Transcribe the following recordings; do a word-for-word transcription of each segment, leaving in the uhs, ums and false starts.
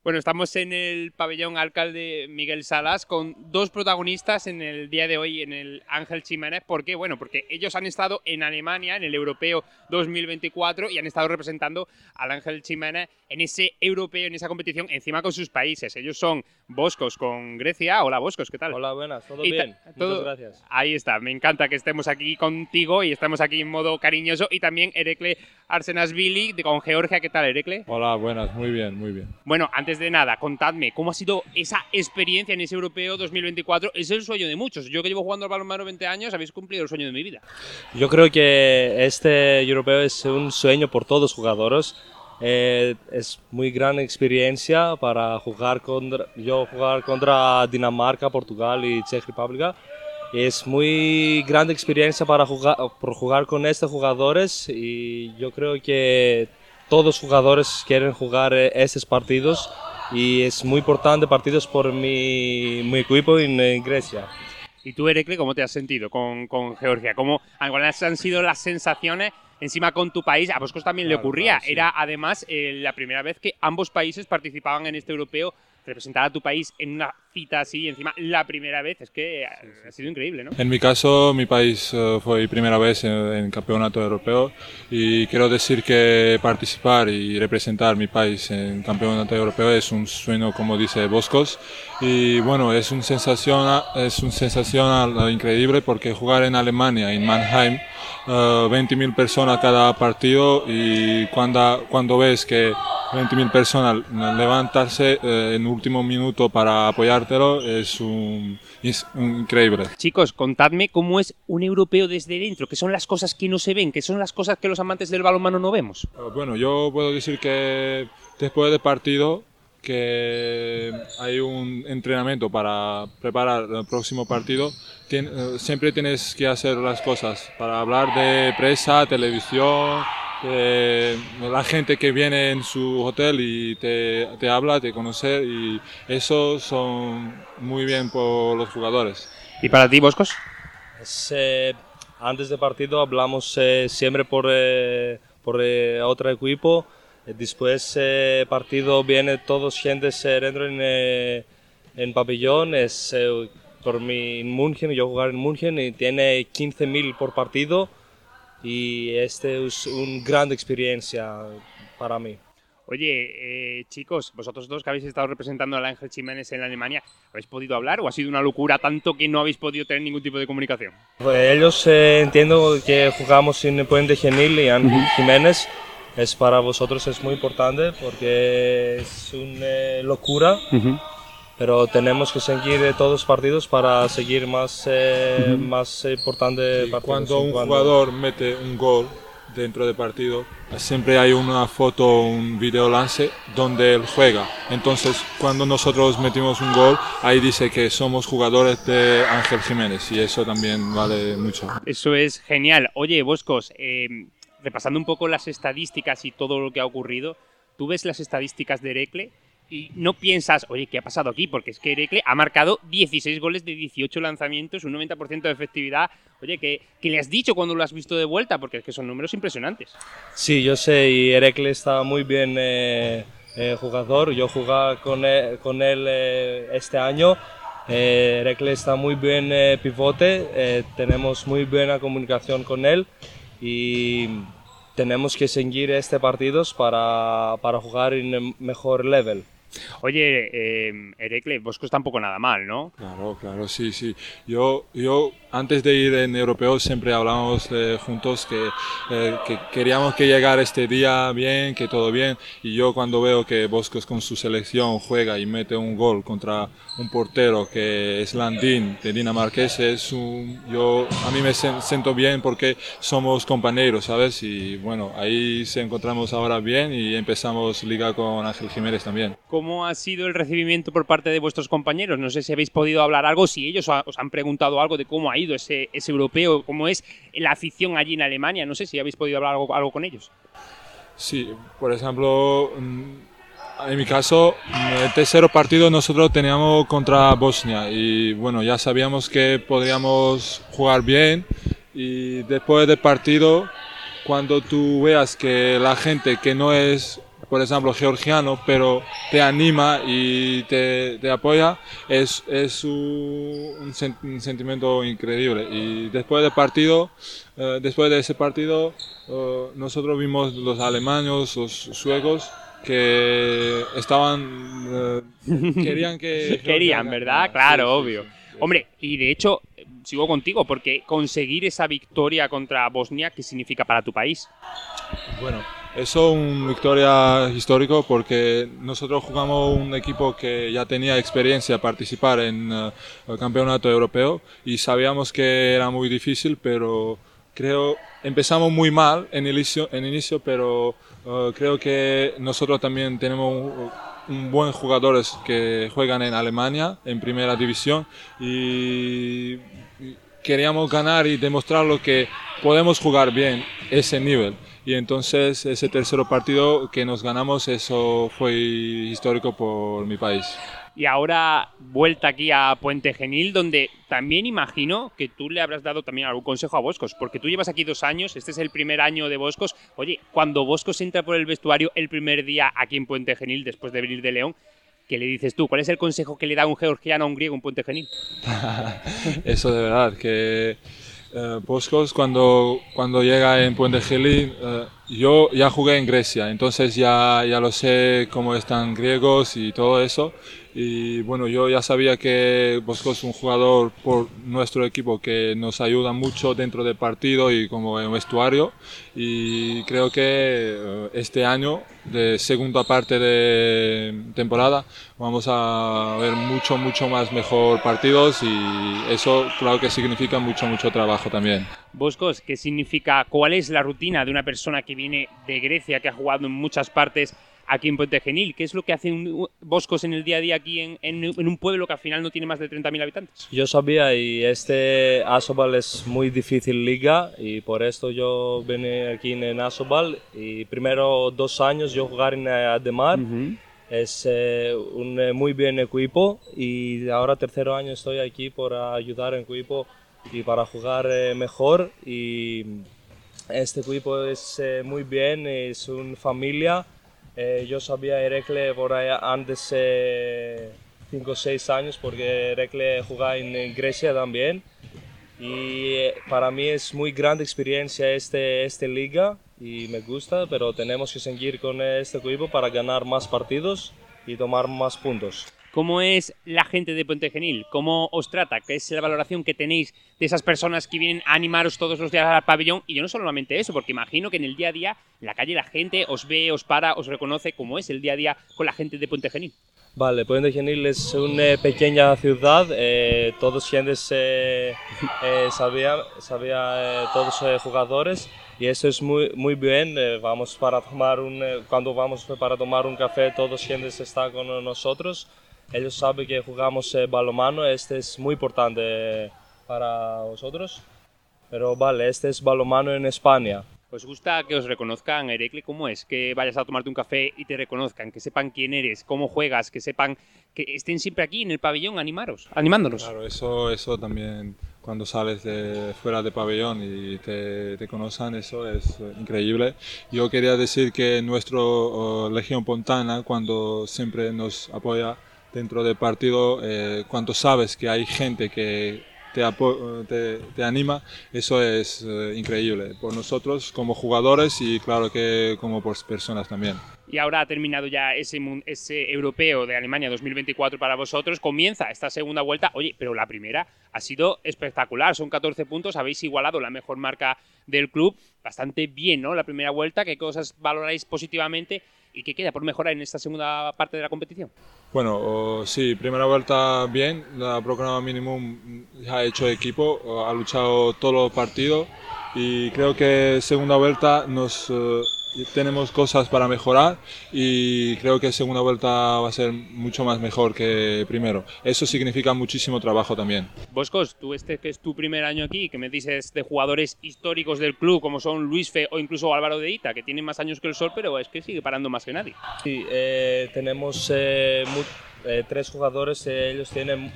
Bueno, estamos en el pabellón Alcalde Miguel Salas con dos protagonistas en el día de hoy en el Ángel Ximénez. ¿Por qué? Bueno, porque ellos han estado en Alemania en el Europeo dos mil veinticuatro y han estado representando al Ángel Ximénez en ese europeo, en esa competición, encima con sus países. Ellos son Boskos con Grecia. Hola Boskos, ¿qué tal? Hola, buenas, ¿todo Y bien? todo, Muchas gracias. Ahí está, me encanta que estemos aquí contigo y estamos aquí en modo cariñoso. Y también Erekle Arsenasvili con Georgia. ¿Qué tal, Erekle? Hola, buenas, muy bien, muy bien. Bueno, antes de nada, contadme, ¿cómo ha sido esa experiencia en ese Europeo dos mil veinticuatro? Es el sueño de muchos. Yo que llevo jugando al balonmano veinte años, habéis cumplido el sueño de mi vida. Yo creo que este europeo es un sueño por todos los jugadores. Eh, es muy gran experiencia para jugar contra, yo jugar contra Dinamarca, Portugal y Czech República. Es muy grande experiencia para jugar, por jugar con estos jugadores y yo creo que todos los jugadores quieren jugar estos partidos y es muy importante partidos por mi, mi equipo en, en Grecia. ¿Y tú, Erekle, cómo te has sentido con, con Georgia? ¿Cómo, ¿Cuáles han sido las sensaciones encima con tu país? A Boskos también claro, le ocurría. Claro, sí. Era además eh, la primera vez que ambos países participaban en este europeo. Representar a tu país en una cita así, encima la primera vez, es que sí, sí, ha sido increíble, ¿no? En mi caso, mi país uh, fue primera vez en, en campeonato europeo y quiero decir que participar y representar mi país en campeonato europeo es un sueño, como dice Boskos, y bueno, es una sensación, es una sensación increíble porque jugar en Alemania, en Mannheim, uh, veinte mil personas cada partido y cuando, cuando ves que veinte mil personas levantarse eh, en último minuto para apoyártelo es, un, es un increíble. Chicos, contadme cómo es un europeo desde dentro, qué son las cosas que no se ven, qué son las cosas que los amantes del balonmano no vemos. Bueno, yo puedo decir que después del partido que hay un entrenamiento para preparar el próximo partido, Tien, eh, siempre tienes que hacer las cosas para hablar de prensa, televisión, Eh, la gente que viene en su hotel y te, te habla, te conoce y eso son muy bien por los jugadores. ¿Y para ti, Boskos? Es, eh, antes del partido hablamos eh, siempre por, eh, por eh, otro equipo. Después del eh, partido viene todos gente se dentro en, eh, en pabellón. Es eh, por mí en München, yo jugar en München y tiene quince mil por partido. Y este es una gran experiencia para mí. Oye, eh, chicos, vosotros dos que habéis estado representando al Ángel Ximénez en Alemania, ¿habéis podido hablar o ha sido una locura tanto que no habéis podido tener ningún tipo de comunicación? Pues ellos eh, entiendo que jugamos en Puente Genil y Ángel uh-huh. Ximénez. Es para vosotros es muy importante porque es una eh, locura. Uh-huh. Pero tenemos que seguir todos los partidos para seguir más, eh, uh-huh. más importante. Sí, cuando un cuando... jugador mete un gol dentro del partido, siempre hay una foto, un video lance donde él juega. Entonces, cuando nosotros metimos un gol, ahí dice que somos jugadores de Ángel Ximénez y eso también vale mucho. Eso es genial. Oye, Boskos, eh, repasando un poco las estadísticas y todo lo que ha ocurrido, ¿tú ves las estadísticas de Erekle? Y no piensas, oye, ¿qué ha pasado aquí? Porque es que Erekle ha marcado dieciséis goles de dieciocho lanzamientos, un noventa por ciento de efectividad. Oye, ¿qué, ¿qué le has dicho cuando lo has visto de vuelta? Porque es que son números impresionantes. Sí, yo sé, y Erekle está muy bien eh, eh, jugador. Yo jugué con él, con él eh, este año. Eh, Erekle está muy bien eh, pivote, eh, tenemos muy buena comunicación con él y tenemos que seguir este partidos para, para jugar en el mejor level. Oye, eh, Erekle, Boskos tampoco nada mal, ¿no? Claro, claro, sí, sí. Yo, yo antes de ir en europeo siempre hablábamos eh, juntos que, eh, que queríamos que llegara este día bien, que todo bien. Y yo cuando veo que Boskos con su selección juega y mete un gol contra un portero que es Landin de Dinamarqués, es un, yo a mí me siento bien porque somos compañeros, ¿sabes? Y bueno, ahí se encontramos ahora bien y empezamos liga con Ángel Ximénez también. ¿Cómo ha sido el recibimiento por parte de vuestros compañeros? No sé si habéis podido hablar algo, si ellos os han preguntado algo de cómo ha ido ese, ese europeo, cómo es la afición allí en Alemania. No sé si habéis podido hablar algo, algo con ellos. Sí, por ejemplo, en mi caso, el tercer partido nosotros teníamos contra Bosnia y bueno, ya sabíamos que podríamos jugar bien y después del partido, cuando tú veas que la gente que no es por ejemplo, georgiano, pero te anima y te, te apoya, es, es un, un, sen, un sentimiento increíble. Y después del partido, uh, después de ese partido, uh, nosotros vimos los alemanes, los suecos, que estaban, uh, querían que... Querían, ¿verdad? Ah, claro, sí, obvio. Sí, sí, Hombre, y de hecho, sigo contigo, porque conseguir esa victoria contra Bosnia, ¿qué significa para tu país? Bueno, eso es una victoria histórica porque nosotros jugamos un equipo que ya tenía experiencia de participar en uh, el campeonato europeo y sabíamos que era muy difícil, pero creo empezamos muy mal en inicio, en inicio pero uh, creo que nosotros también tenemos un, un buen jugadores que juegan en Alemania en primera división y queríamos ganar y demostrarlo que podemos jugar bien ese nivel. Y entonces ese tercer partido que nos ganamos, eso fue histórico por mi país. Y ahora vuelta aquí a Puente Genil, donde también imagino que tú le habrás dado también algún consejo a Boscos, porque tú llevas aquí dos años, este es el primer año de Boscos. Oye, cuando Boscos entra por el vestuario el primer día aquí en Puente Genil, después de venir de León, ¿qué le dices tú? ¿Cuál es el consejo que le da un georgiano a un griego en Puente Genil? Eso de verdad, que uh, Boscos cuando, cuando llega en Puente Genil, uh, yo ya jugué en Grecia, entonces ya, ya lo sé cómo están griegos y todo eso. Y bueno, yo ya sabía que Boscos es un jugador por nuestro equipo que nos ayuda mucho dentro del partido y como en vestuario. Y creo que uh, este año, de segunda parte de temporada, vamos a ver mucho, mucho más mejor partidos y eso claro que significa mucho, mucho trabajo también. Boscos, ¿qué significa? ¿Cuál es la rutina de una persona que viene de Grecia, que ha jugado en muchas partes aquí en Puente Genil? ¿Qué es lo que hace un Boscos en el día a día aquí en, en, en un pueblo que al final no tiene más de treinta mil habitantes? Yo sabía y este Asobal es muy difícil liga y por esto yo vine aquí en Asobal y primero dos años yo jugar en Ademar. Uh-huh. Es eh, un eh, muy buen equipo y ahora tercer año estoy aquí para ayudar al equipo y para jugar eh, mejor y este equipo es eh, muy bien, es una familia. Eh, yo sabía Herakles por allá antes de eh, cinco o seis años porque Herakles jugaba en Grecia también y eh, para mí es muy grande experiencia este, esta liga y me gusta, pero tenemos que seguir con este equipo para ganar más partidos y tomar más puntos. ¿Cómo es la gente de Puente Genil? ¿Cómo os trata? ¿Qué es la valoración que tenéis de esas personas que vienen a animaros todos los días al pabellón? Y yo no solamente eso, porque imagino que en el día a día, en la calle la gente os ve, os para, os reconoce. ¿Cómo es el día a día con la gente de Puente Genil? Vale, Puente Genil es una pequeña ciudad, eh, todos gentes eh, eh, sabía, sabía eh, todos eh, jugadores y eso es muy muy bien. Eh, vamos para tomar un, eh, cuando vamos para tomar un café, todos gentes están con nosotros. Ellos saben que jugamos eh, balonmano, este es muy importante eh, para vosotros. Pero vale, este es balonmano en España. ¿Os gusta que os reconozcan, Herakles? ¿Cómo es? Que vayas a tomarte un café y te reconozcan, que sepan quién eres, cómo juegas, que sepan que estén siempre aquí en el pabellón animaros, animándonos. Claro, eso, eso también cuando sales de fuera de pabellón y te, te conocen, eso es increíble. Yo quería decir que nuestro uh, Legión Pontana, cuando siempre nos apoya dentro del partido, eh, cuando sabes que hay gente que te, te, te anima, eso es eh, increíble por nosotros como jugadores y claro que como por personas también. Y ahora ha terminado ya ese, ese europeo de Alemania dos mil veinticuatro para vosotros, comienza esta segunda vuelta, oye, pero la primera ha sido espectacular, son catorce puntos, habéis igualado la mejor marca del club, bastante bien, ¿no? La primera vuelta, ¿qué cosas valoráis positivamente y qué queda por mejorar en esta segunda parte de la competición? Bueno, oh, sí, primera vuelta bien, la programa Minimum ha hecho equipo, ha luchado todos los partidos y creo que segunda vuelta nos uh, tenemos cosas para mejorar y creo que segunda vuelta va a ser mucho más mejor que primero. Eso significa muchísimo trabajo también. Boscos, tú este que es tu primer año aquí, que me dices de jugadores históricos del club como son Luis Fe o incluso Álvaro de Ita, que tienen más años que el sol, pero es que sigue parando más que nadie. Sí, eh, tenemos eh, muy, eh, tres jugadores, eh, ellos tienen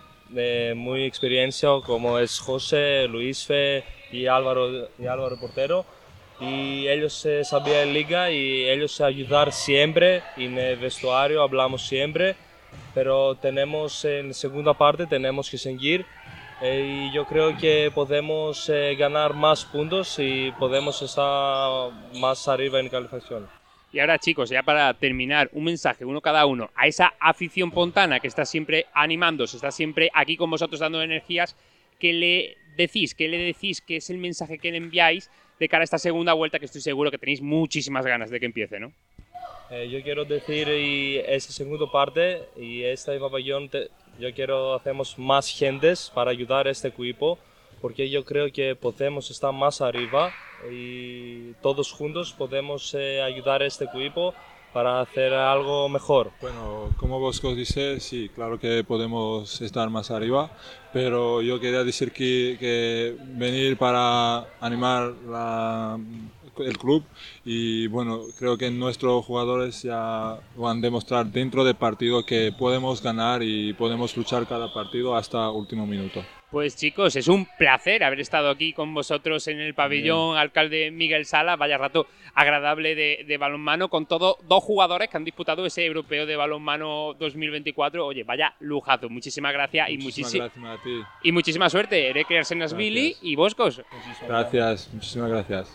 eh, muy experiencia como es José, Luis Fe y Álvaro, y Álvaro Portero. y ellos eh, sabían liga y ellos ayudar siempre en el vestuario, hablamos siempre, pero tenemos en segunda parte tenemos que seguir eh, y yo creo que podemos eh, ganar más puntos y podemos estar más arriba en calificación. Y ahora, chicos, ya para terminar, un mensaje, uno cada uno, a esa afición pontana que está siempre animándose, está siempre aquí con vosotros dando energías, ¿qué le decís? ¿Qué le decís? ¿Qué es el mensaje que le enviáis de cara a esta segunda vuelta que estoy seguro que tenéis muchísimas ganas de que empiece, ¿no? Eh, yo quiero decir, y esta segunda parte y este pabellón, te, yo quiero hacemos más gentes para ayudar a este equipo, porque yo creo que podemos estar más arriba y todos juntos podemos eh, ayudar a este equipo para hacer algo mejor. Bueno, como Boscos dice, sí, claro que podemos estar más arriba, pero yo quería decir que, que venir para animar la, el club y bueno, creo que nuestros jugadores ya van a demostrar dentro del partido que podemos ganar y podemos luchar cada partido hasta el último minuto. Pues chicos, es un placer haber estado aquí con vosotros en el pabellón. Bien. Alcalde Miguel Sala, vaya rato agradable de, de balonmano con todos dos jugadores que han disputado ese europeo de balonmano dos mil veinticuatro. Oye, vaya lujazo, muchísimas gracias y, muchísi gracias a ti. y muchísima suerte. Erekler Senasvili y Boscos. Gracias, muchísimas gracias.